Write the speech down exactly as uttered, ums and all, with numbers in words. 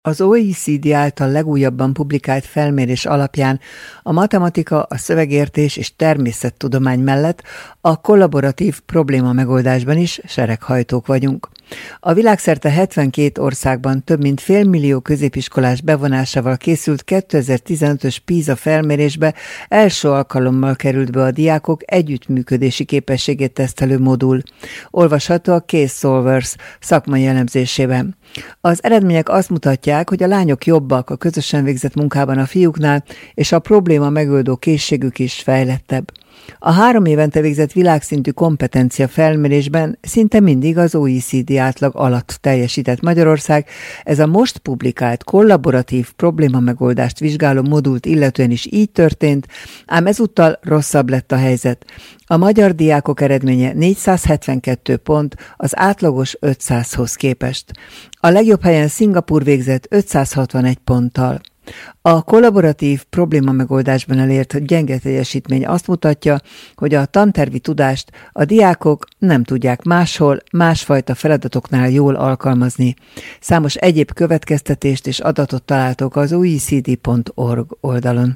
Az o e cé dé által legújabban publikált felmérés alapján a matematika, a szövegértés és természettudomány mellett a kollaboratív probléma megoldásban is sereghajtók vagyunk. A világszerte hetvenkét országban több mint félmillió középiskolás bevonásával készült kétezer-tizenötös PISA felmérésbe első alkalommal került be a diákok együttműködési képességét tesztelő modul. Olvasható a Case Solvers szakmai elemzésében. Az eredmények azt mutatják, hogy a lányok jobbak a közösen végzett munkában a fiúknál, és a probléma megoldó készségük is fejlettebb. A három évente végzett világszintű kompetencia felmérésben szinte mindig az o e cé dé átlag alatt teljesített Magyarország, ez a most publikált kollaboratív problémamegoldást vizsgáló modult illetően is így történt, ám ezúttal rosszabb lett a helyzet. A magyar diákok eredménye négyszázhetvenkettő pont az átlagos ötszázhoz képest. A legjobb helyen Szingapúr végzett ötszázhatvanegy ponttal. A kollaboratív problémamegoldásban elért gyenge teljesítmény azt mutatja, hogy a tantervi tudást a diákok nem tudják máshol, másfajta feladatoknál jól alkalmazni. Számos egyéb következtetést és adatot találtok az o e c d pont org oldalon.